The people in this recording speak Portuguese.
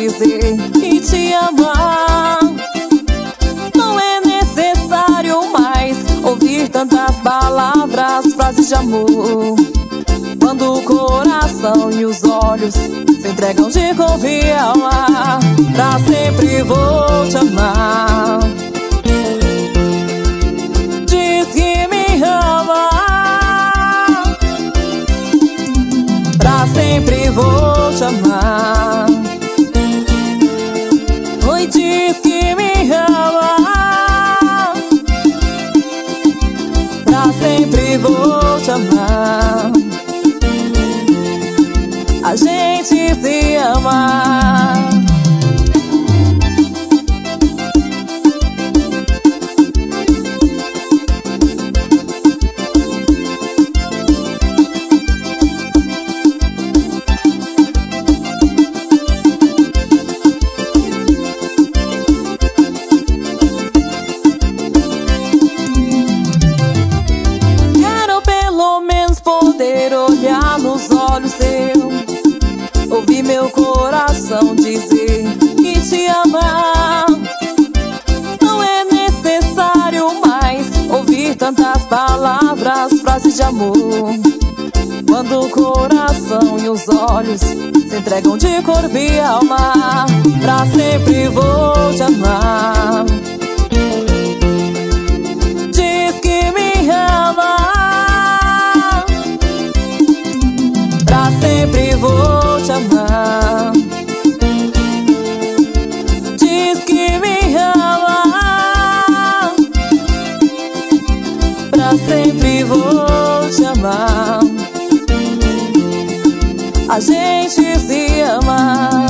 dizer que te ama. Não é necessário mais ouvir tantas palavras, frases de amor. Quando o coração e os olhos se entregam de corpo e alma, pra sempre vou te amar. Diz que me ama, pra sempre vou te amar. Oi, diz que me ama, pra sempre vou te amar. A gente se ama. Quero pelo menos poder olhar nos olhos teus, ouvir meu coração dizer que te ama. Não é necessário mais ouvir tantas palavras, frases de amor. Quando o coração e os olhos se entregam de corpo e alma, pra sempre vou te amar. Diz que me ama, pra sempre vou te amar. Diz que me ama, pra sempre vou te amar. A gente se ama.